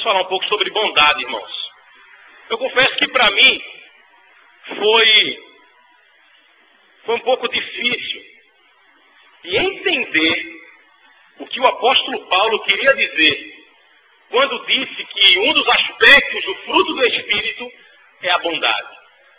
falar um pouco sobre bondade, irmãos. Eu confesso que para mim foi um pouco difícil de entender o que o apóstolo Paulo queria dizer quando disse que um dos aspectos do fruto do Espírito é a bondade.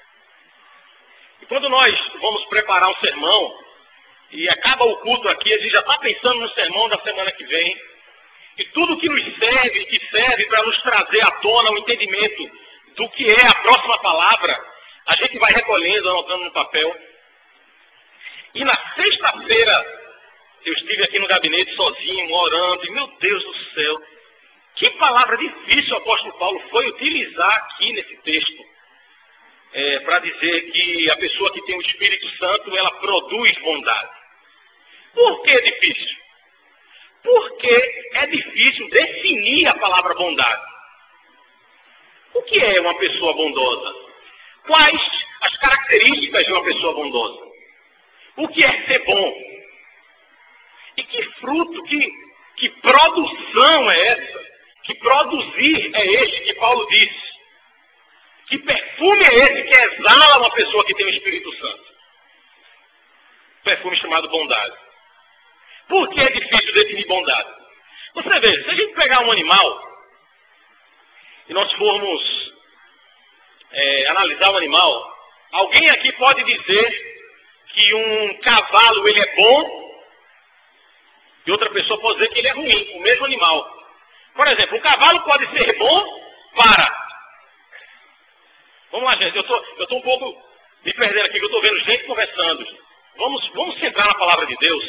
E quando nós vamos preparar um sermão e acaba o culto aqui, a gente já está pensando no sermão da semana que vem, e tudo que nos serve, que serve para nos trazer à tona o entendimento do que é a próxima palavra, a gente vai recolhendo, anotando no papel. E na sexta-feira, eu estive aqui no gabinete sozinho, orando, e meu Deus do céu, que palavra difícil o apóstolo Paulo foi utilizar aqui nesse texto, para dizer que a pessoa que tem o Espírito Santo, ela produz bondade. Por que é difícil? Porque é difícil definir a palavra bondade. O que é uma pessoa bondosa? Quais as características de uma pessoa bondosa? O que é ser bom? E que fruto, que produção é essa? Que produzir é este que Paulo disse? Que perfume é esse que exala uma pessoa que tem o Espírito Santo? Perfume chamado bondade. Por que é difícil definir bondade? Você vê, se a gente pegar um animal e nós formos analisar o animal, alguém aqui pode dizer que um cavalo ele é bom e outra pessoa pode dizer que ele é ruim, o mesmo animal. Por exemplo, um cavalo pode ser bom para... Vamos lá, gente, eu estou um pouco me perdendo aqui, que eu estou vendo gente conversando. Vamos centrar na palavra de Deus.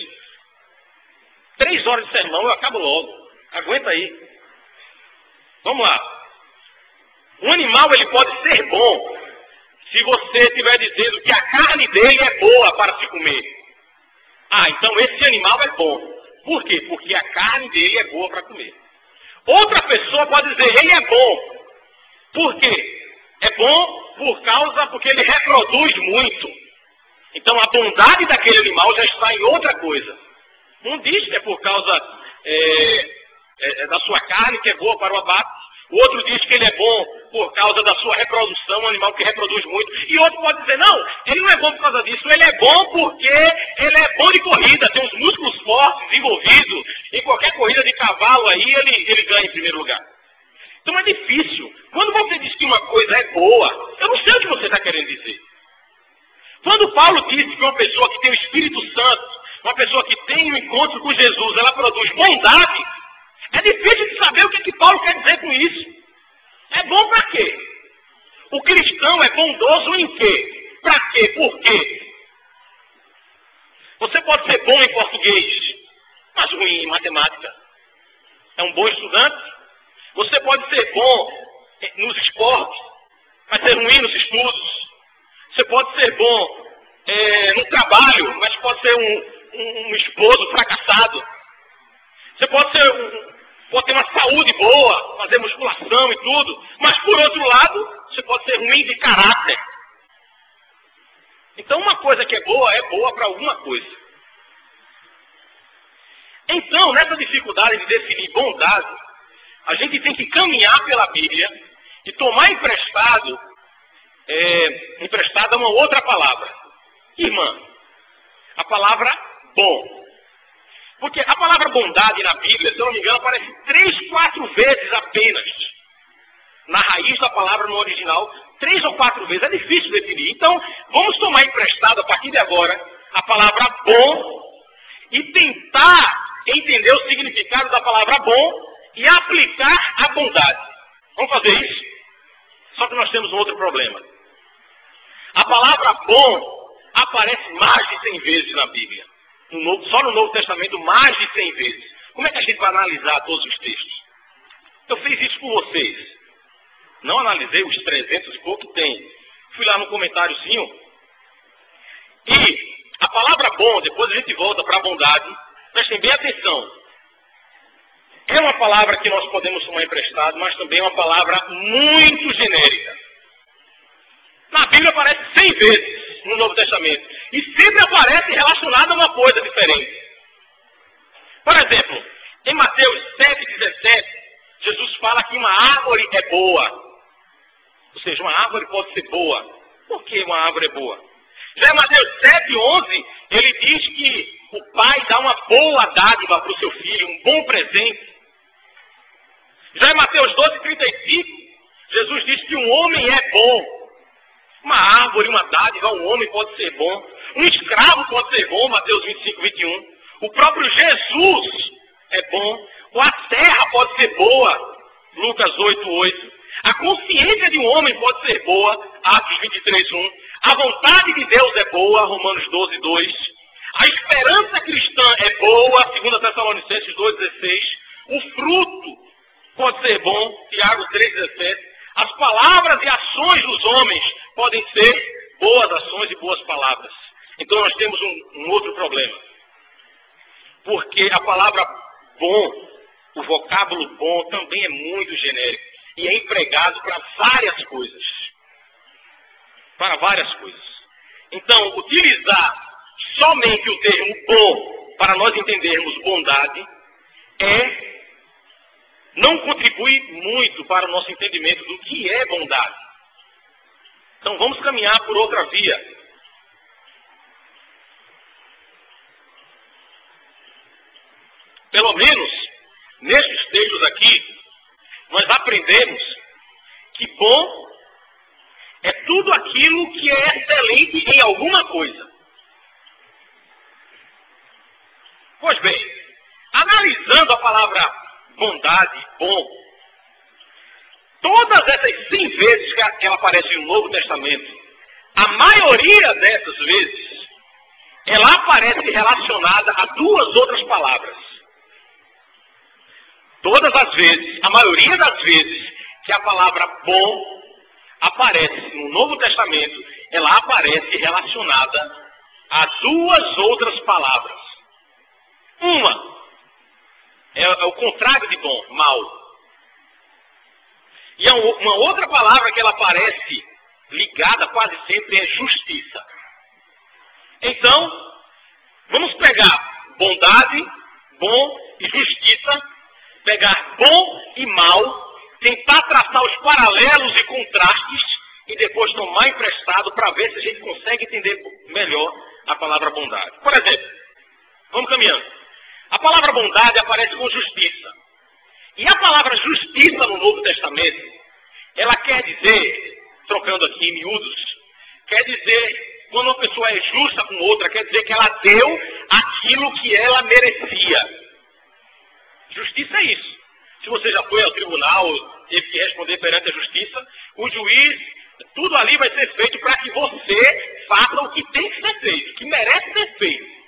3 horas de sermão, eu acabo logo. Aguenta aí. Vamos lá. Um animal, ele pode ser bom se você estiver dizendo que a carne dele é boa para se comer. Ah, então esse animal é bom. Por quê? Porque a carne dele é boa para comer. Outra pessoa pode dizer, ele é bom. Por quê? É bom porque ele reproduz muito. Então a bondade daquele animal já está em outra coisa. Um diz que é por causa da sua carne, que é boa para o abate. O outro diz que ele é bom por causa da sua reprodução, um animal que reproduz muito. E outro pode dizer, não, ele não é bom por causa disso. Ele é bom porque ele é bom de corrida, tem os músculos fortes, desenvolvidos. Em qualquer corrida de cavalo aí, ele ganha em primeiro lugar. Então é difícil. Quando você diz que uma coisa é boa, eu não sei o que você está querendo dizer. Quando Paulo disse que uma pessoa que tem o Espírito Santo, uma pessoa que tem um encontro com Jesus, ela produz bondade, é difícil de saber o que Paulo quer dizer com isso. É bom para quê? O cristão é bondoso em quê? Para quê? Por quê? Você pode ser bom em português, mas ruim em matemática. É um bom estudante? Você pode ser bom nos esportes, mas ser ruim nos estudos. Você pode ser bom no trabalho, mas pode ser um esposo fracassado. Você pode ter uma saúde boa, fazer musculação e tudo, mas por outro lado, você pode ser ruim de caráter. Então uma coisa que é boa para alguma coisa. Então, nessa dificuldade de definir bondade, a gente tem que caminhar pela Bíblia e tomar emprestada uma outra palavra. Irmã, a palavra bom. Porque a palavra bondade na Bíblia, se eu não me engano, aparece 3, 4 vezes apenas. Na raiz da palavra no original, 3 ou 4 vezes. É difícil definir. Então, vamos tomar emprestado a partir de agora a palavra bom e tentar entender o significado da palavra bom e aplicar a bondade. Vamos fazer isso? Só que nós temos um outro problema. A palavra bom aparece mais de 100 vezes na Bíblia. Só no Novo Testamento, mais de 100 vezes. Como é que a gente vai analisar todos os textos? Eu fiz isso com vocês. Não analisei os 300 e pouco que tem. Fui lá no comentáriozinho. E a palavra bom, depois a gente volta para a bondade. Prestem bem atenção. É uma palavra que nós podemos tomar emprestado, mas também é uma palavra muito genérica. Na Bíblia aparece 100 vezes no Novo Testamento. E sempre aparece relacionada a uma coisa diferente. Por exemplo, em Mateus 7,17, Jesus fala que uma árvore é boa. Ou seja, uma árvore pode ser boa. Por que uma árvore é boa? Já em Mateus 7:11, ele diz que o pai dá uma boa dádiva para o seu filho, um bom presente. Já em Mateus 12:35, Jesus diz que um homem é bom. Uma árvore, uma dádiva, um homem pode ser bom. Um escravo pode ser bom, Mateus 25:21. O próprio Jesus é bom. Ou a terra pode ser boa, Lucas 8:8. A consciência de um homem pode ser boa, Atos 23:1. A vontade de Deus é boa, Romanos 12:2. A esperança cristã é boa, 2 Tessalonicenses 2:16. O fruto pode ser bom, Tiago 3:17. As palavras e ações dos homens podem ser boas ações e boas palavras. Então nós temos um outro problema. Porque a palavra bom, o vocábulo bom, também é muito genérico. E é empregado para várias coisas. Para várias coisas. Então, utilizar somente o termo bom para nós entendermos bondade não contribui muito para o nosso entendimento do que é bondade. Então vamos caminhar por outra via. Pelo menos, nesses textos aqui, nós aprendemos que bom é tudo aquilo que é excelente em alguma coisa. Pois bem, analisando a palavra bondade, bom, todas essas 100 vezes que ela aparece no Novo Testamento, a maioria dessas vezes, ela aparece relacionada a duas outras palavras. Todas as vezes, a maioria das vezes que a palavra bom aparece no Novo Testamento, ela aparece relacionada a duas outras palavras. Uma é o contrário de bom, mal. E uma outra palavra que ela aparece ligada quase sempre é justiça. Então, vamos pegar bondade, bom e justiça, pegar bom e mal, tentar traçar os paralelos e contrastes e depois tomar emprestado para ver se a gente consegue entender melhor a palavra bondade. Por exemplo, vamos caminhando. A palavra bondade aparece com justiça. E a palavra justiça no Novo Testamento, ela quer dizer, trocando aqui em miúdos, quer dizer, quando uma pessoa é justa com outra, quer dizer que ela deu aquilo que ela merecia. Justiça é isso. Se você já foi ao tribunal, teve que responder perante a justiça, o juiz, tudo ali vai ser feito para que você faça o que tem que ser feito, o que merece ser feito.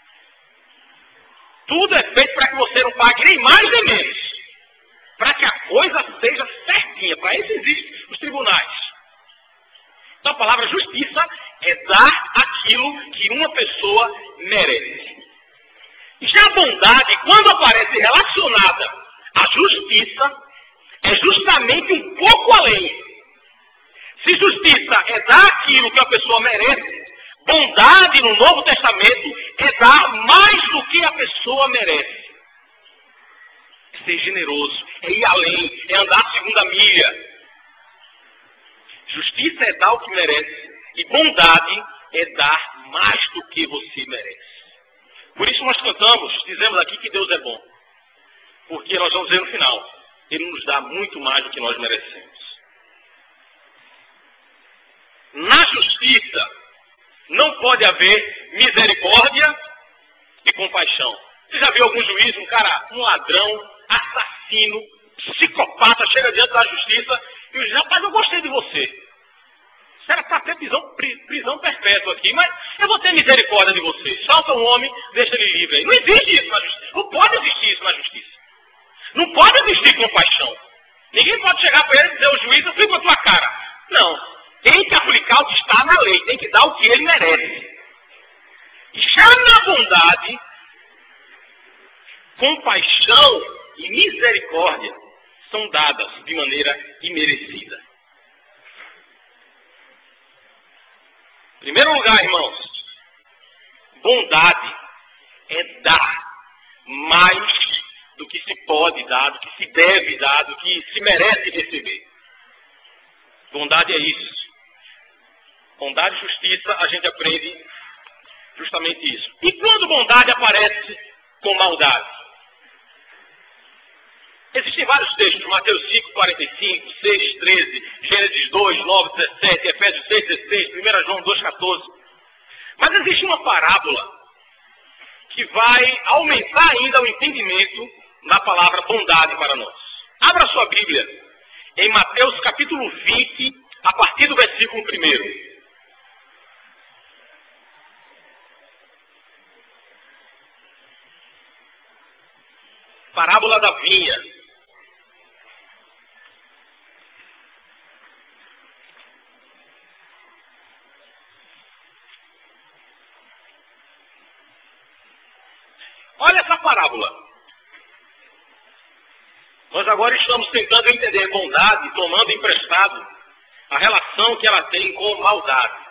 Tudo é feito para que você não pague nem mais nem menos. Para que a coisa seja certinha. Para isso existem os tribunais. Então a palavra justiça é dar aquilo que uma pessoa merece. Já a bondade, quando aparece relacionada à justiça, é justamente um pouco além. Se justiça é dar aquilo que a pessoa merece, bondade no Novo Testamento é dar mais do que a pessoa merece. É ser generoso, é ir além, é andar a segunda milha. Justiça é dar o que merece e bondade é dar mais do que você merece. Por isso nós cantamos, dizemos aqui que Deus é bom. Porque nós vamos ver no final, Ele nos dá muito mais do que nós merecemos. Na justiça, não pode haver misericórdia e compaixão. Você já viu algum juiz, um ladrão, assassino, psicopata, chega diante da justiça e o juiz, rapaz, eu gostei de você. Será que está até prisão perpétua aqui, mas eu vou ter misericórdia de você. Solta um homem, deixa ele livre aí. Não existe isso na justiça. Não pode existir isso na justiça. Não pode existir compaixão. Ninguém pode chegar para ele e dizer, o juiz, eu fico com a tua cara. Não. Tem que aplicar o que está na lei. Tem que dar o que ele merece. Já na bondade, compaixão e misericórdia são dadas de maneira imerecida. Em primeiro lugar, irmãos, bondade é dar mais do que se pode dar, do que se deve dar, do que se merece receber. Bondade é isso. Bondade e justiça, a gente aprende justamente isso. E quando bondade aparece com maldade? Existem vários textos, Mateus 5, 45, 6, 13, Gênesis 2, 9, 17, Efésios 6, 16, 1 João 2, 14. Mas existe uma parábola que vai aumentar ainda o entendimento na palavra bondade para nós. Abra sua Bíblia em Mateus capítulo 20, a partir do versículo 1. Parábola da vinha. Olha essa parábola. Nós agora estamos tentando entender bondade, tomando emprestado a relação que ela tem com maldade.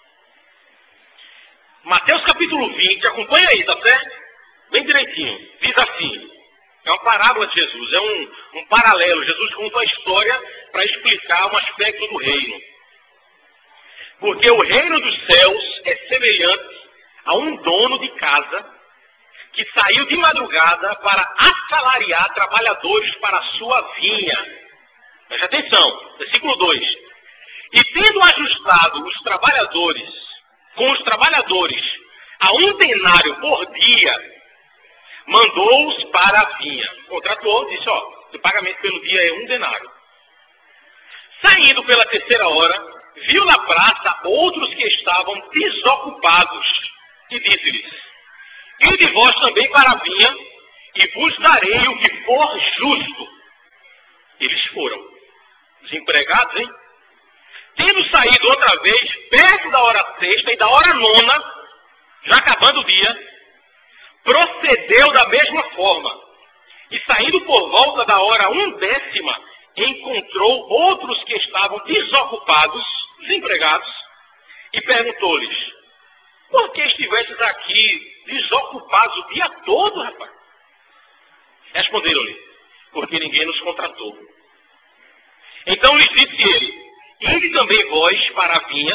Mateus capítulo 20, acompanha aí, tá certo? Bem direitinho. Diz assim, é uma parábola de Jesus, é um paralelo. Jesus conta a história para explicar um aspecto do reino. Porque o reino dos céus é semelhante a um dono de casa que saiu de madrugada para assalariar trabalhadores para a sua vinha. Preste atenção, versículo 2. E tendo ajustado os trabalhadores com os trabalhadores a 1 denário por dia, mandou-os para a vinha. Contratou, disse, o pagamento pelo dia é 1 denário. Saindo pela 3ª hora, viu na praça outros que estavam desocupados e disse-lhes, ide vós também para a vinha, e vos darei o que for justo. Eles foram. Os empregados, hein? Tendo saído outra vez, perto da hora 6ª e da hora 9ª, já acabando o dia, procedeu da mesma forma. E saindo por volta da hora 1/10, encontrou outros que estavam desocupados, desempregados, e perguntou-lhes, por que estivestes aqui desocupados o dia todo, rapaz? Responderam-lhe, porque ninguém nos contratou. Então lhes disse ele, ide também vós para a vinha.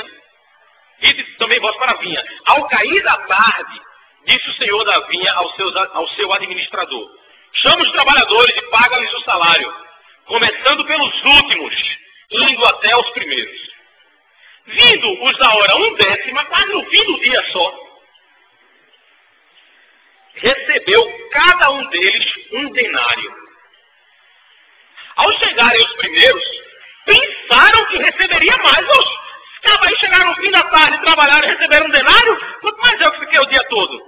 Ao cair da tarde, disse o senhor da vinha ao seu administrador, chama os trabalhadores e paga-lhes o salário, começando pelos últimos, indo até os primeiros. Vindo os da hora 1/10, quase no fim do dia só, recebeu cada um deles 1 denário. Ao chegarem os primeiros, pensaram que receberia mais. Os caras aí chegaram no fim da tarde, trabalharam e receberam 1 denário, quanto mais eu que fiquei o dia todo.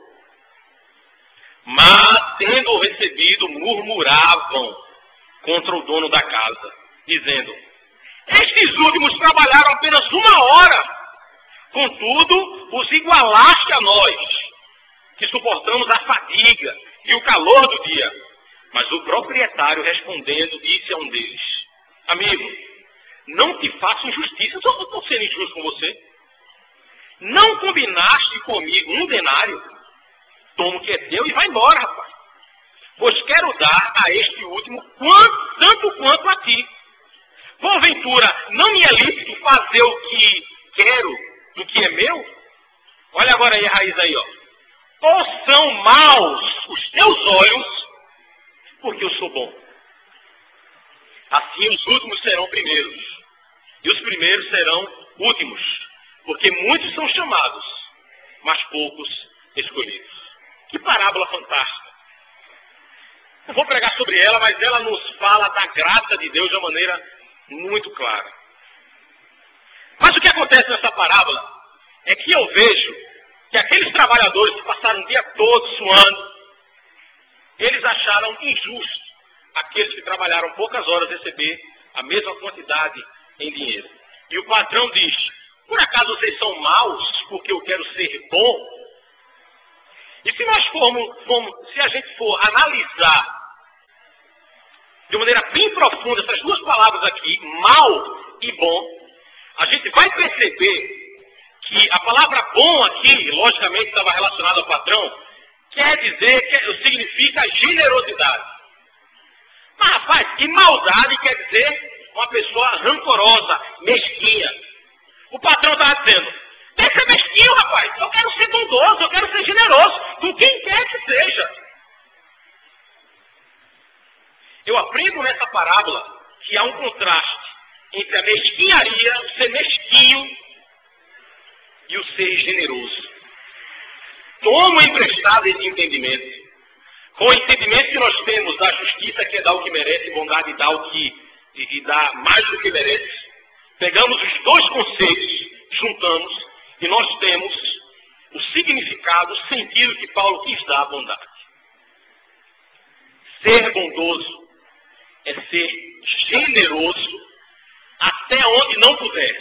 Mas, tendo recebido, murmuravam contra o dono da casa, dizendo, estes últimos trabalharam apenas 1 hora, contudo, os igualaste a nós, que suportamos a fadiga e o calor do dia. Mas o proprietário, respondendo, disse a um deles, amigo, não te faço injustiça, eu estou sendo injusto com você. Não combinaste comigo 1 denário? Toma o que é teu e vai embora, rapaz. Pois quero dar a este último tanto quanto a ti. Porventura, não me é lícito fazer o que quero do que é meu? Olha agora aí a raiz aí, Ou são maus os teus olhos, porque eu sou bom. Assim os últimos serão primeiros, e os primeiros serão últimos, porque muitos são chamados, mas poucos escolhidos. Que parábola fantástica. Não vou pregar sobre ela, mas ela nos fala da graça de Deus de uma maneira muito clara. Mas o que acontece nessa parábola é que eu vejo que aqueles trabalhadores que passaram o dia todo suando, eles acharam injusto aqueles que trabalharam poucas horas receber a mesma quantidade em dinheiro. E o patrão diz, por acaso vocês são maus porque eu quero ser bom? E se nós se a gente for analisar de maneira bem profunda essas duas palavras aqui, mal e bom, a gente vai perceber que a palavra bom aqui, logicamente estava relacionada ao patrão, quer dizer, significa generosidade. Mas, rapaz, e maldade quer dizer uma pessoa rancorosa, mesquinha. O patrão estava dizendo, deixa ser mesquinho, rapaz. Eu quero ser bondoso, eu quero ser generoso, com quem quer que seja. Eu aprendo nessa parábola que há um contraste entre a mesquinharia, o ser mesquinho e o ser generoso. Toma emprestado esse entendimento. Com o entendimento que nós temos da justiça, que é dar o que merece, bondade dá o que e dá mais do que merece, pegamos os dois conceitos, juntamos e nós temos o significado, o sentido que Paulo quis dar à bondade. Ser bondoso é ser generoso até onde não puder,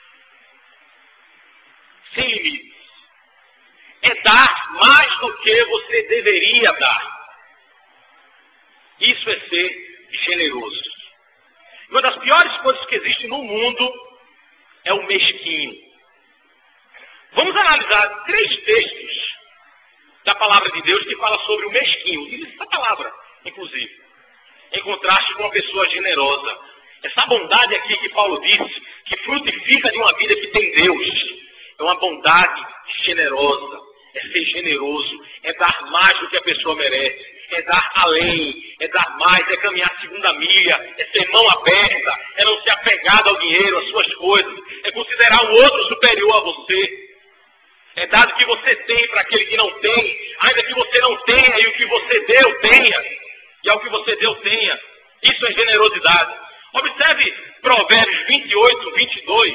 sem limites. É dar mais do que você deveria dar. Isso é ser generoso. Uma das piores coisas que existe no mundo é o mesquinho. Vamos analisar 3 textos da palavra de Deus que fala sobre o mesquinho. Utiliza essa palavra, inclusive, em contraste com uma pessoa generosa. Essa bondade aqui que Paulo disse, que frutifica de uma vida que tem Deus, é uma bondade generosa, é ser generoso, é dar mais do que a pessoa merece, é dar além, é dar mais, é caminhar a segunda milha, é ser mão aberta, é não ser apegado ao dinheiro, às suas coisas, é considerar o outro superior a você, é dar o que você tem para aquele que não tem, ainda que você não tenha e o que você deu tenha, e ao que você deu tenha. Isso é generosidade. Observe Provérbios 28, 22.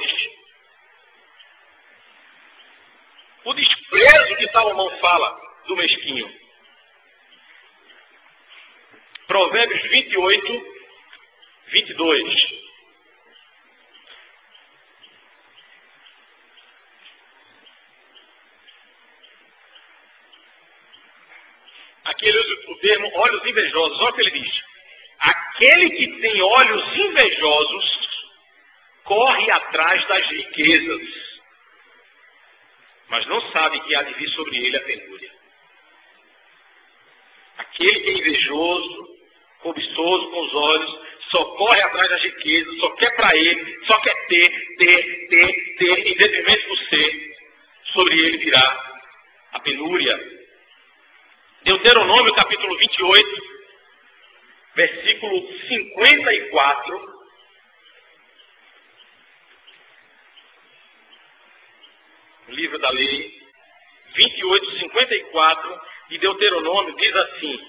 O desprezo que Salomão fala do mesquinho. Provérbios 28, 22. Aqui ele usa o termo olhos invejosos. Olha o que ele diz. Aquele que tem olhos invejosos corre atrás das riquezas, mas não sabe que há de vir sobre ele a penúria. Aquele que é invejoso, cobiçoso com os olhos, só corre atrás das riquezas, só quer para ele, só quer ter, em detrimento do ser, sobre ele virá a penúria. Deuteronômio capítulo 28, versículo 54. O livro da lei, 28, 54, de Deuteronômio, diz assim: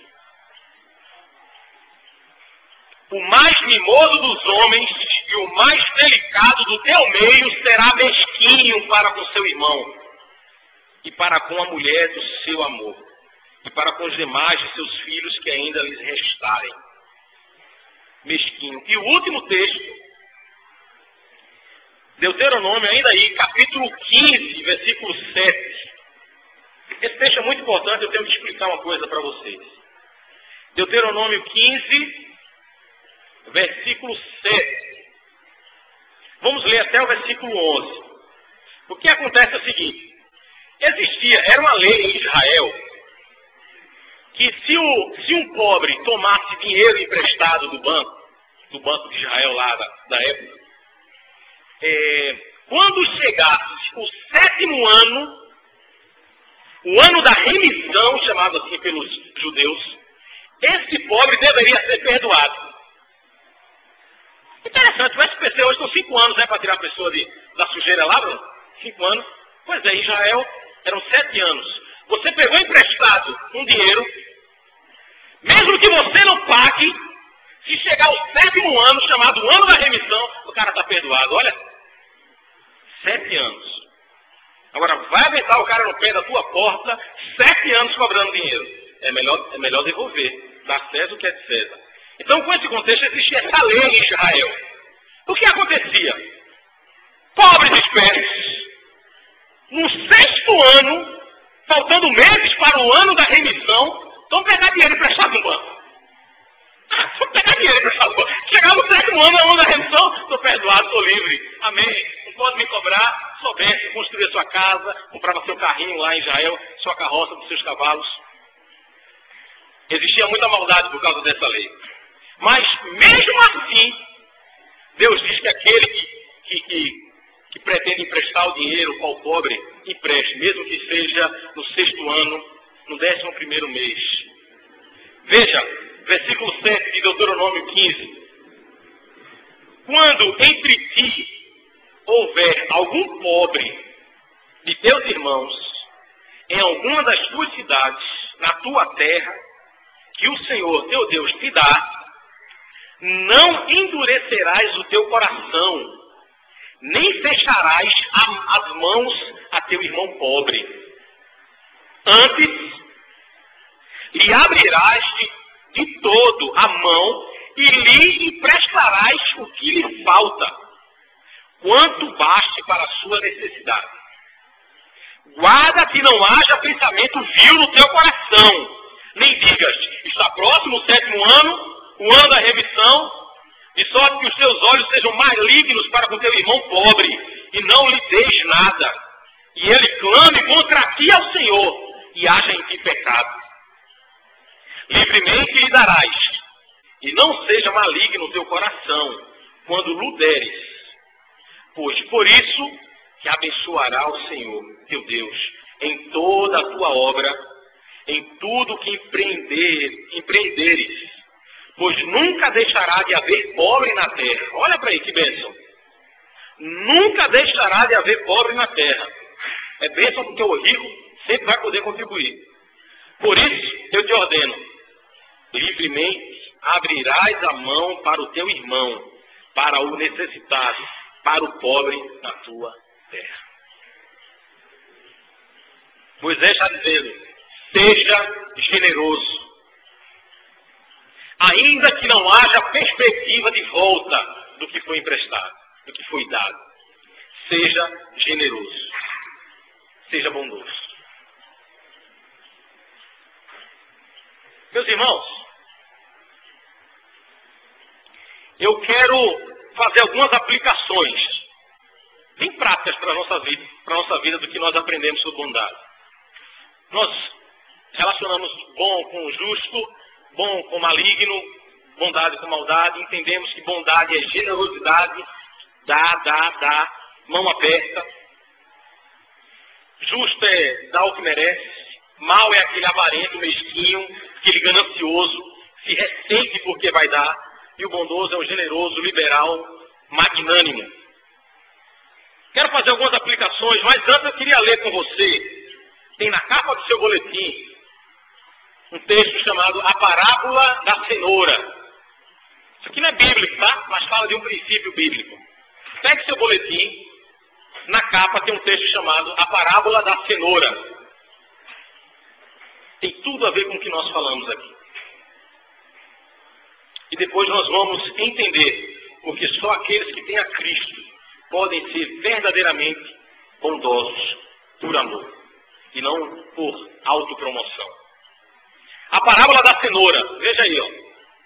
o mais mimoso dos homens e o mais delicado do teu meio será mesquinho para com seu irmão, e para com a mulher do seu amor, e para com os demais de seus filhos que ainda lhes restarem. Mesquinho. E o último texto, Deuteronômio, ainda aí, capítulo 15, versículo 7. Esse texto é muito importante, eu tenho que explicar uma coisa para vocês. Deuteronômio 15, versículo 7. Vamos ler até o versículo 11. O que acontece é o seguinte: era uma lei em Israel, que se um pobre tomasse dinheiro emprestado do banco de Israel lá da época, quando chegasse o 7º ano, o ano da remissão, chamado assim pelos judeus, esse pobre deveria ser perdoado. Interessante, o SPC hoje são 5 anos, para tirar a pessoa da sujeira lá, Bruno? 5 anos. Pois é, em Israel eram 7 anos. Você pegou emprestado um dinheiro, mesmo que você não pague, se chegar ao 7º ano, chamado ano da remissão, o cara está perdoado. Olha, 7 anos. Agora, vai aguentar o cara no pé da tua porta, 7 anos cobrando dinheiro. É melhor devolver, dar César o que é de César. Então, com esse contexto, existia essa lei em Israel. O que acontecia? Pobres espécies, no 6º ano, faltando meses para o ano da remissão, vão pegar dinheiro emprestado no banco. Vão pegar dinheiro emprestado no banco. Chegar no 7º ano, ano da remissão, estou perdoado, estou livre. Amém. Não pode me cobrar. Soubesse construir a sua casa, comprava seu carrinho lá em Israel, sua carroça dos seus cavalos. Existia muita maldade por causa dessa lei. Mas, mesmo assim, Deus diz que aquele que pretende emprestar o dinheiro ao pobre, empreste, mesmo que seja no 6º ano, no 11º mês. Veja, versículo 7 de Deuteronômio 15. Quando entre ti houver algum pobre de teus irmãos em alguma das tuas cidades, na tua terra, que o Senhor teu Deus te dá, não endurecerás o teu coração, nem fecharás as mãos a teu irmão pobre. Antes, lhe abrirás de todo a mão e lhe emprestarás o que lhe falta, quanto baste para a sua necessidade. Guarda que não haja pensamento vil no teu coração, nem digas, está próximo o 7º ano, o ano da remissão, de sorte que os teus olhos sejam malignos para com teu irmão pobre, e não lhe deis nada, e ele clame contra ti ao Senhor, e haja em ti pecado. Livremente lhe darás, e não seja maligno o teu coração, quando lhe deres, pois por isso que abençoará o Senhor, teu Deus, em toda a tua obra, em tudo que empreenderes, pois nunca deixará de haver pobre na terra. Olha para aí que bênção. Nunca deixará de haver pobre na terra. É bênção porque o rico sempre vai poder contribuir. Por isso, eu te ordeno, livremente abrirás a mão para o teu irmão, para o necessitado, para o pobre na tua terra. Moisés está dizendo, seja generoso. Ainda que não haja perspectiva de volta do que foi emprestado, do que foi dado. Seja generoso. Seja bondoso. Meus irmãos, eu quero fazer algumas aplicações bem práticas para a nossa vida do que nós aprendemos sobre bondade. Nós relacionamos bom com justo, bom com maligno, bondade com maldade. Entendemos que bondade é generosidade, dá, mão aberta. Justo é dar o que merece. Mal é aquele avarento, mesquinho, aquele ganancioso, se ressente porque vai dar. E o bondoso é o generoso, liberal, magnânimo. Quero fazer algumas aplicações, mas antes eu queria ler com você. Tem na capa do seu boletim um texto chamado A Parábola da Cenoura. Isso aqui não é bíblico, tá? Mas fala de um princípio bíblico. Pegue seu boletim. Na capa tem um texto chamado A Parábola da Cenoura. Tem tudo a ver com o que nós falamos aqui. E depois nós vamos entender porque só aqueles que têm a Cristo podem ser verdadeiramente bondosos por amor e não por autopromoção. A parábola da cenoura, veja aí, ó.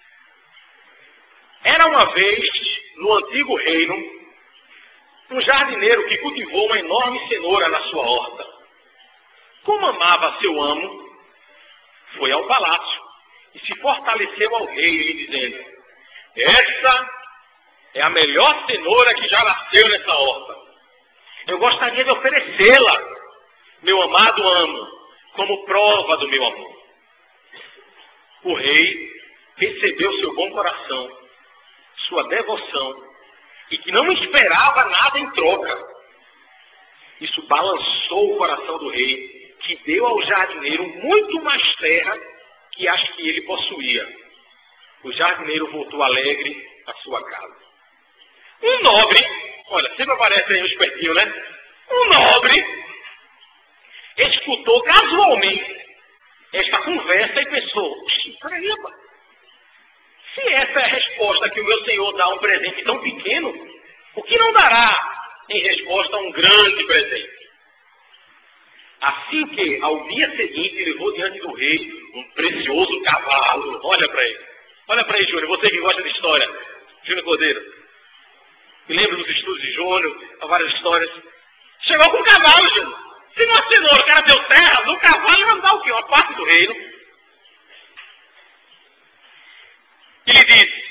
Era uma vez, no antigo reino, um jardineiro que cultivou uma enorme cenoura na sua horta. Como amava seu amo, foi ao palácio e se fortaleceu ao rei, lhe dizendo: essa é a melhor cenoura que já nasceu nessa horta. Eu gostaria de oferecê-la, meu amado amo, como prova do meu amor. O rei percebeu seu bom coração, sua devoção, e que não esperava nada em troca. Isso balançou o coração do rei, que deu ao jardineiro muito mais terra que as que ele possuía. O jardineiro voltou alegre à sua casa. Um nobre, olha, sempre aparece aí um espertinho, né? Um nobre escutou casualmente esta conversa e pensou: peraí, rapaz, se essa é a resposta que o meu senhor dá a um presente tão pequeno, o que não dará em resposta a um grande presente? Assim que, ao dia seguinte, levou diante do rei um precioso cavalo. Olha para ele. Olha para aí, Júnior, você que gosta de história. Júnior Cordeiro. Me lembro dos estudos de Júnior, há várias histórias. Chegou com um cavalo, Júnior. Se não a cenoura, o cara deu terra, no cavalo vai dar o quê? Uma parte do reino. E lhe disse: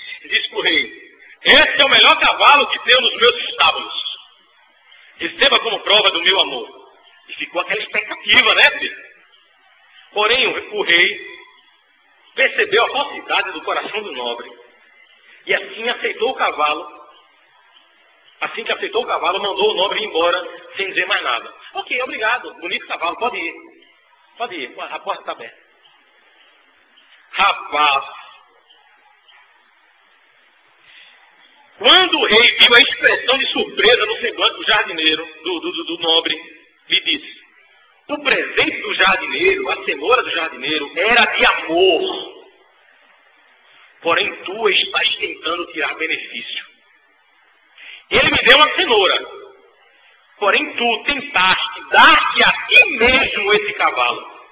Esse é o melhor cavalo que tenho nos meus estábulos. Receba como prova do meu amor. E ficou aquela expectativa, né, filho? Porém, o rei percebeu a falsidade do coração do nobre. E assim aceitou o cavalo. Assim que aceitou o cavalo, mandou o nobre ir embora, sem dizer mais nada. Ok, obrigado. Bonito cavalo, pode ir. Pode ir, a porta está aberta. Rapaz, quando o rei viu a expressão de surpresa no semblante do jardineiro, do nobre, lhe disse: o presente do jardineiro, a cenoura do jardineiro, era de amor. Porém, tu estás tentando tirar benefício. Ele me deu uma cenoura. Porém, tu tentaste dar-te a ti mesmo esse cavalo.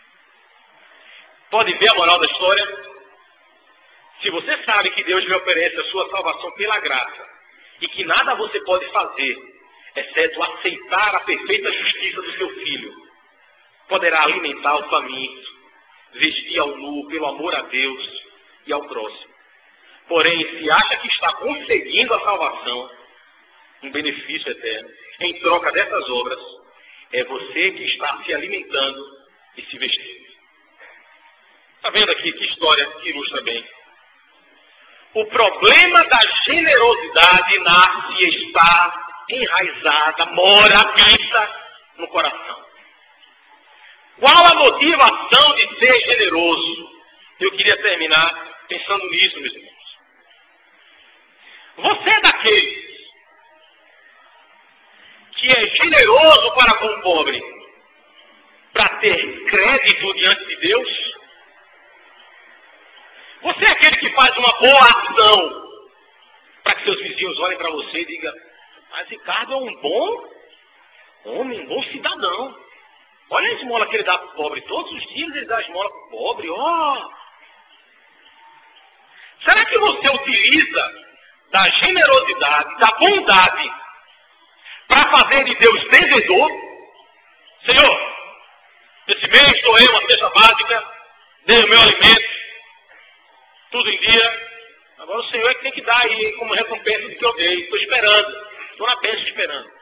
Pode ver a moral da história? Se você sabe que Deus lhe oferece a sua salvação pela graça e que nada você pode fazer, exceto aceitar a perfeita justiça do seu filho, poderá alimentar o faminto, vestir ao nu pelo amor a Deus e ao próximo. Porém, se acha que está conseguindo a salvação, um benefício eterno, em troca dessas obras, é você que está se alimentando e se vestindo. Está vendo aqui que história que ilustra bem? O problema da generosidade nasce e está enraizada, mora, habita no coração. Qual a motivação de ser generoso? Eu queria terminar pensando nisso, meus irmãos. Você é daqueles que é generoso para com o pobre, para ter crédito diante de Deus? Você é aquele que faz uma boa ação para que seus vizinhos olhem para você e digam: mas Ricardo é um bom homem, um bom cidadão. Olha a esmola que ele dá para o pobre. Todos os dias ele dá a esmola para o pobre. Será que você utiliza da generosidade, da bondade, para fazer de Deus devedor? Senhor, esse mês doei uma cesta básica, dei o meu alimento, tudo em dia. Agora o Senhor é que tem que dar aí como recompensa do que eu dei. Estou esperando. Estou na bênção esperando.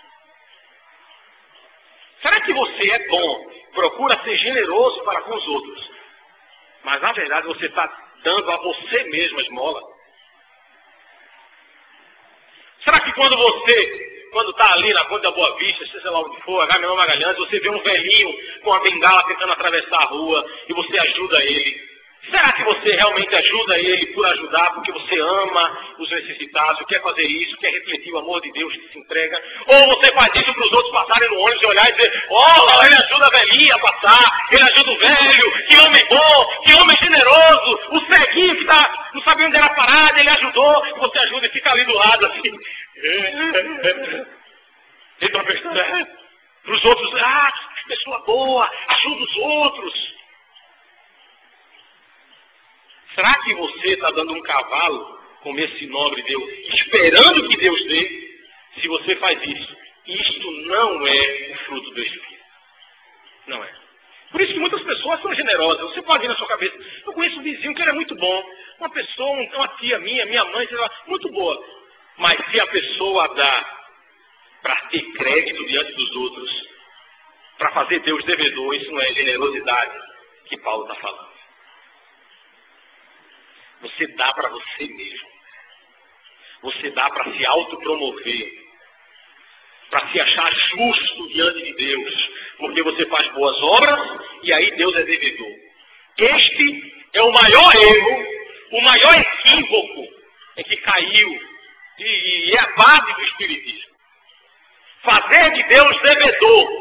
Será que você é bom? Procura ser generoso para com os outros. Mas na verdade você está dando a você mesmo a esmola? Será que quando está ali na Ponte da Boa Vista, seja lá onde for, Agamenon Magalhães, você vê um velhinho com a bengala tentando atravessar a rua e você ajuda ele? Será que você realmente ajuda ele por ajudar, porque você ama os necessitados, quer fazer isso, quer refletir o amor de Deus que se entrega? Ou você faz isso para os outros passarem no ônibus e olhar e dizer: oh, ele ajuda a velhinha a passar, ele ajuda o velho, que homem bom, que homem generoso, o ceguinho que não sabia onde era parado, ele ajudou, e você ajuda e fica ali do lado assim. Então, para os outros: ah, que pessoa boa, ajuda os outros. Será que você está dando um cavalo, como esse nobre deu, esperando que Deus dê? Se você faz isso, isto não é o fruto do Espírito. Não é. Por isso que muitas pessoas são generosas. Você pode ir na sua cabeça: eu conheço um vizinho que era muito bom, uma pessoa, uma tia minha mãe, muito boa. Mas se a pessoa dá para ter crédito diante dos outros, para fazer Deus devedor, isso não é generosidade que Paulo está falando. Você dá para você mesmo. Você dá para se autopromover, para se achar justo diante de Deus, porque você faz boas obras e aí Deus é devedor. Este é o maior erro, o maior equívoco em que caiu, e é a base do Espiritismo. Fazer de Deus devedor,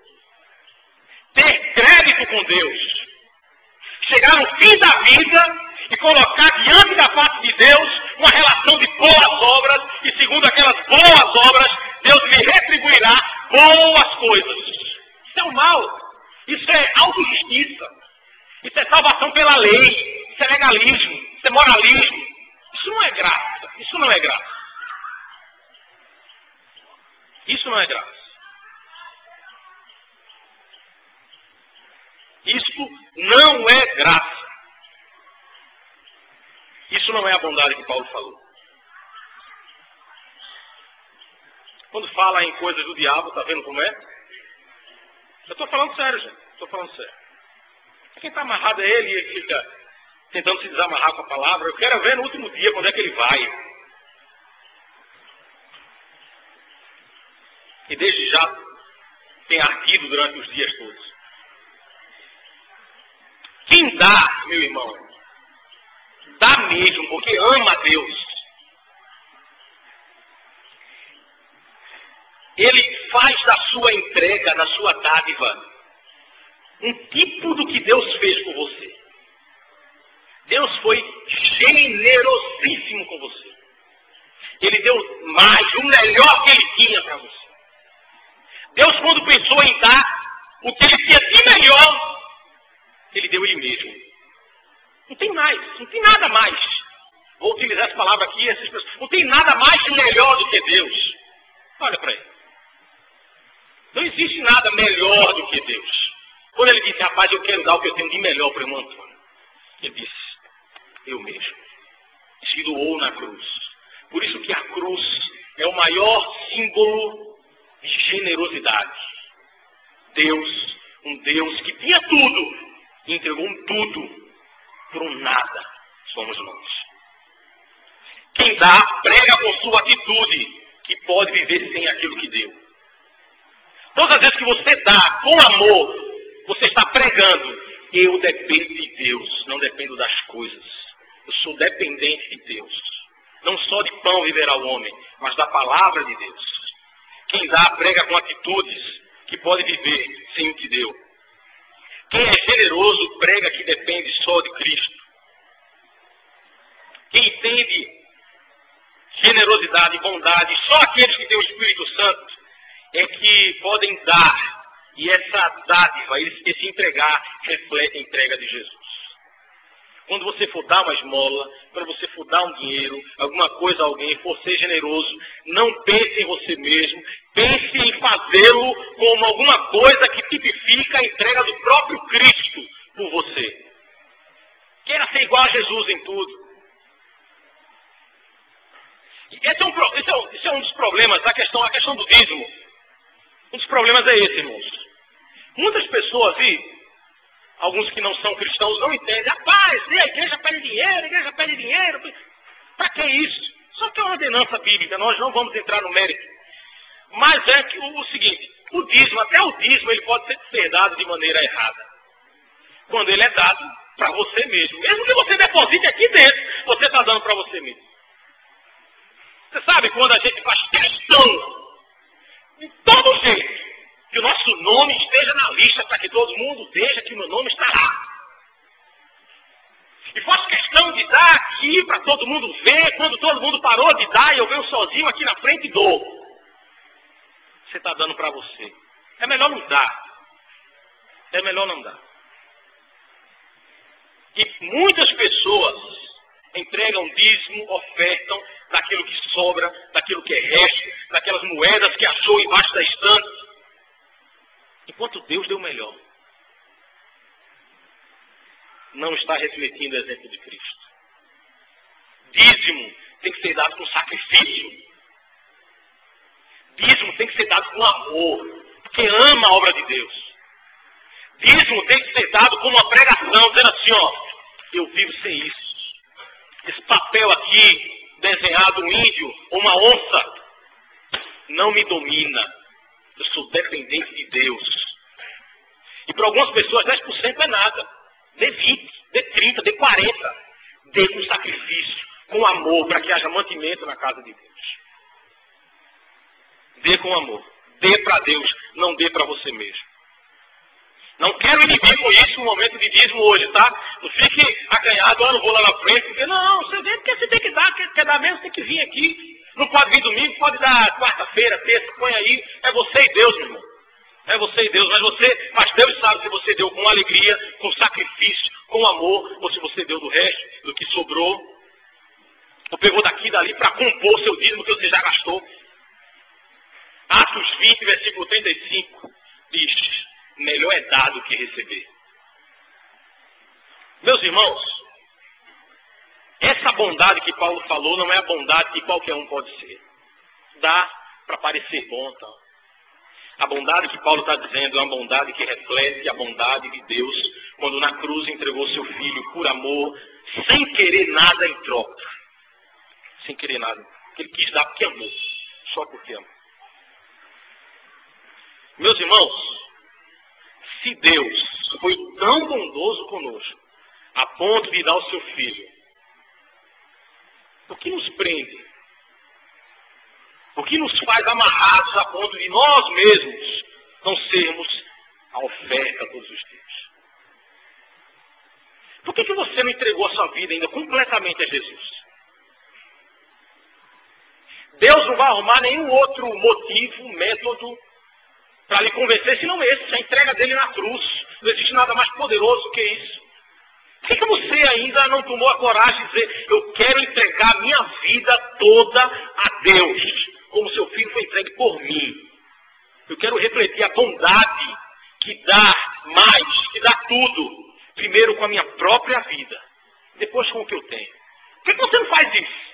ter crédito com Deus, chegar no fim da vida e colocar diante da face de Deus uma relação de boas obras, e segundo aquelas boas obras, Deus lhe retribuirá boas coisas. Isso é o mal. Isso é autojustiça. Isso é salvação pela lei. Isso é legalismo. Isso é moralismo. Isso não é graça. Isso não é graça. Isso não é graça. Isso não é graça. Isso não é a bondade que Paulo falou. quando fala em coisas do diabo, tá vendo como é? Eu estou falando sério, gente. Estou falando sério. Quem está amarrado é ele e ele fica tentando se desamarrar com a palavra. Eu quero ver no último dia quando é que ele vai. E desde já tem ardido durante os dias todos. Quem dá, meu irmão, dá mesmo, porque ama a Deus. Ele faz da sua entrega, da sua dádiva, um tipo do que Deus fez por você. Deus foi generosíssimo com você. Ele deu mais, o melhor que ele tinha para você. Deus, quando pensou em dar o que ele tinha de melhor, ele deu ele mesmo. Não tem mais, não tem nada mais. Vou utilizar essa palavra aqui, essas pessoas. Não tem nada mais melhor do que Deus. Olha para ele. Não existe nada melhor do que Deus. Quando ele disse, rapaz, eu quero dar o que eu tenho de melhor para o irmão Antônio, ele disse, eu mesmo. Se doou na cruz. Por isso que a cruz é o maior símbolo de generosidade. Deus, um Deus que tinha tudo, entregou um tudo por um nada. Somos nós. Quem dá, prega com sua atitude que pode viver sem aquilo que deu. Todas as vezes que você dá com amor, você está pregando. Eu dependo de Deus, não dependo das coisas. Eu sou dependente de Deus. Não só de pão viverá o homem, mas da palavra de Deus. Quem dá, prega com atitudes que pode viver sem o que deu. Quem é generoso, prega que depende só de Cristo. Quem entende generosidade e bondade, só aqueles que têm o Espírito Santo, é que podem dar. E essa dádiva, esse entregar, reflete a entrega de Jesus. Quando você for dar uma esmola, quando você for dar um dinheiro, alguma coisa a alguém, for ser generoso, não pense em você mesmo, pense em fazê-lo como alguma coisa que tipifica a entrega do próprio Cristo por você. Queira ser igual a Jesus em tudo. Esse é um dos problemas, a questão do dízimo. Um dos problemas é esse, irmãos. Muitas pessoas, e alguns que não são cristãos, não entendem. Rapaz, a igreja pede dinheiro. Para que isso? Só que é uma ordenança bíblica, nós não vamos entrar no mérito. Mas é que o seguinte, o dízimo, até o dízimo, ele pode ser dado de maneira errada. Quando ele é dado para você mesmo. Mesmo que você deposite aqui dentro, você está dando para você mesmo. Você sabe quando a gente faz questão, de todo jeito, que o nosso nome esteja na lista para que todo mundo veja que o meu nome está lá. E faço questão de dar aqui para todo mundo ver, quando todo mundo parou de dar e eu venho sozinho aqui na frente e dou. Você está dando para você. É melhor não dar. É melhor não dar. E muitas pessoas entregam dízimo, ofertam daquilo que sobra, daquilo que é resto, daquelas moedas que achou embaixo da estante. Enquanto Deus deu o melhor. Não está refletindo o exemplo de Cristo. Dízimo tem que ser dado com sacrifício. Dízimo tem que ser dado com amor, porque ama a obra de Deus. Dízimo tem que ser dado como uma pregação, dizendo assim, ó, eu vivo sem isso. Esse papel aqui, desenhado um índio ou uma onça, não me domina. Eu sou dependente de Deus. E para algumas pessoas 10% é nada. Dê 20, dê 30, dê 40. Dê com sacrifício, com amor, para que haja mantimento na casa de Deus. Dê com amor. Dê para Deus, não dê para você mesmo. Não quero inibir com isso o momento de dízimo hoje, tá? Não fique acanhado, eu não vou lá na frente, porque não, você vem porque você tem que dar, quer dar mesmo, tem que vir aqui. Não pode vir domingo, pode dar quarta-feira, terça, põe aí. É você e Deus, meu irmão. É você e Deus, mas Deus sabe se você deu com alegria, com sacrifício, com amor, ou se você deu do resto, do que sobrou, ou pegou daqui e dali para compor o seu dízimo que você já gastou. Atos 20, versículo 35, diz, melhor é dar do que receber. Meus irmãos, essa bondade que Paulo falou não é a bondade que qualquer um pode ser. Dá para parecer bom. Tá? A bondade que Paulo está dizendo é uma bondade que reflete a bondade de Deus, quando na cruz entregou seu Filho por amor, sem querer nada em troca. Sem querer nada. Ele quis dar porque amou. Só porque amou. Meus irmãos, se Deus foi tão bondoso conosco, a ponto de dar o seu Filho, por que nos prende? Por que nos faz amarrados a ponto de nós mesmos não sermos a oferta todos os dias? Por que você não entregou a sua vida ainda completamente a Jesus? Deus não vai arrumar nenhum outro motivo, método, para lhe convencer, senão esse, a entrega dele na cruz. Não existe nada mais poderoso que isso. Por que você ainda não tomou a coragem de dizer, eu quero entregar minha vida toda a Deus, como seu filho foi entregue por mim? Eu quero refletir a bondade que dá mais, que dá tudo. Primeiro com a minha própria vida, depois com o que eu tenho. Por que você não faz isso?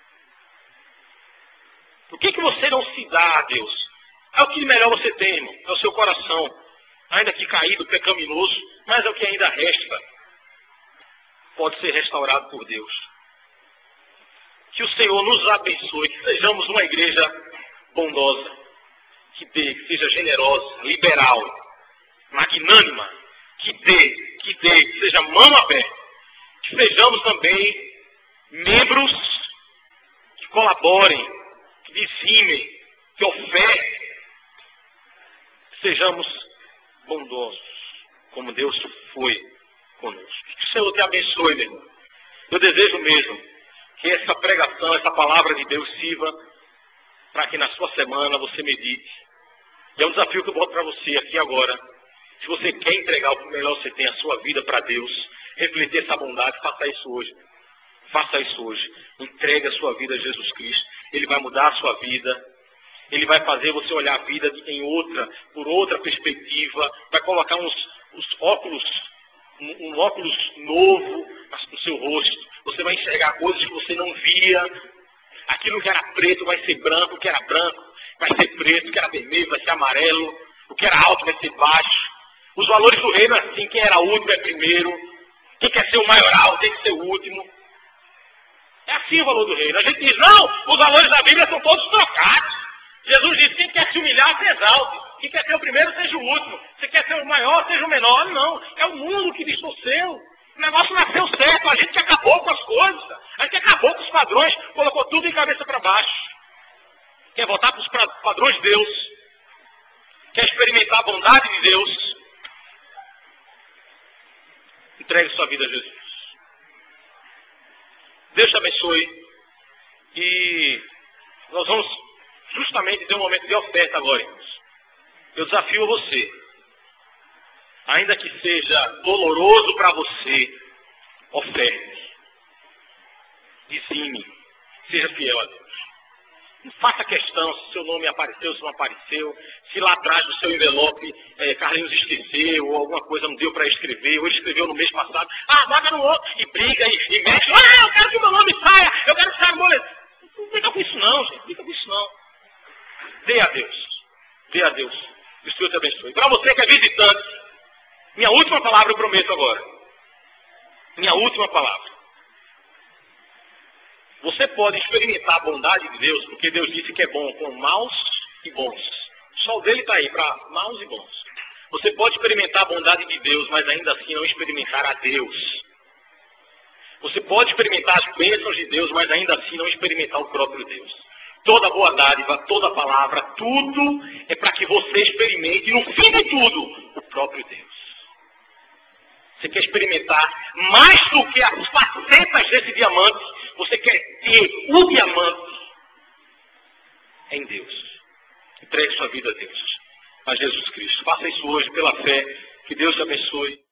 Por que você não se dá a Deus? É o que de melhor você tem, irmão. É o seu coração, ainda que caído, pecaminoso, mas é o que ainda resta. Pode ser restaurado por Deus. Que o Senhor nos abençoe, que sejamos uma igreja bondosa, que dê, que seja generosa, liberal, magnânima, que seja mão aberta. Que sejamos também membros que colaborem, que dizimem, que ofertem. Sejamos bondosos, como Deus foi conosco. Que o Senhor te abençoe, meu irmão. Eu desejo mesmo que essa pregação, essa palavra de Deus sirva para que na sua semana você medite. E é um desafio que eu boto para você aqui agora. Se você quer entregar o que melhor você tem, a sua vida para Deus, refletir essa bondade, faça isso hoje. Faça isso hoje. Entregue a sua vida a Jesus Cristo. Ele vai mudar a sua vida. Ele vai fazer você olhar a vida por outra perspectiva. Vai colocar um óculos novo no seu rosto. Você vai enxergar coisas que você não via. Aquilo que era preto vai ser branco, o que era branco vai ser preto, o que era vermelho vai ser amarelo, o que era alto vai ser baixo. Os valores do reino é assim, quem era último é primeiro, quem quer ser o maioral tem que ser o último. É assim o valor do reino. A gente diz, não, os valores da Bíblia são todos trocados. Jesus disse, quem quer se humilhar, se exalte. Quem quer ser o primeiro, seja o último. Se quer ser o maior, seja o menor. Não, é o mundo que distorceu. O negócio nasceu certo, a gente que acabou com as coisas. A gente acabou com os padrões, colocou tudo em cabeça para baixo. Quer voltar para os padrões de Deus. Quer experimentar a bondade de Deus. Entregue sua vida a Jesus. Deus te abençoe. E nós vamos justamente ter um momento de oferta agora, irmãos. Eu desafio você. Ainda que seja doloroso para você, oferte. Dizime. Seja fiel a Deus. Não faça questão se seu nome apareceu, se não apareceu, se lá atrás do seu envelope Carlinhos esqueceu, ou alguma coisa não deu para escrever, ou escreveu no mês passado, vaga no outro, e briga, e mexe, eu quero que meu nome saia, eu quero que saia a boleto. Não fica com isso não, gente, fica com isso não. Dê a Deus, dê a Deus, que o Senhor te abençoe. Para você que é visitante, minha última palavra eu prometo agora, minha última palavra. Você pode experimentar a bondade de Deus, porque Deus disse que é bom com maus e bons. O sol dele está aí para maus e bons. Você pode experimentar a bondade de Deus, mas ainda assim não experimentar a Deus. Você pode experimentar as bênçãos de Deus, mas ainda assim não experimentar o próprio Deus. Toda boa dádiva, toda palavra, tudo é para que você experimente, no fim de tudo, o próprio Deus. Você quer experimentar mais do que as facetas desse diamante, você quer ter o diamante em Deus. Entregue sua vida a Deus, a Jesus Cristo. Faça isso hoje pela fé. Que Deus te abençoe.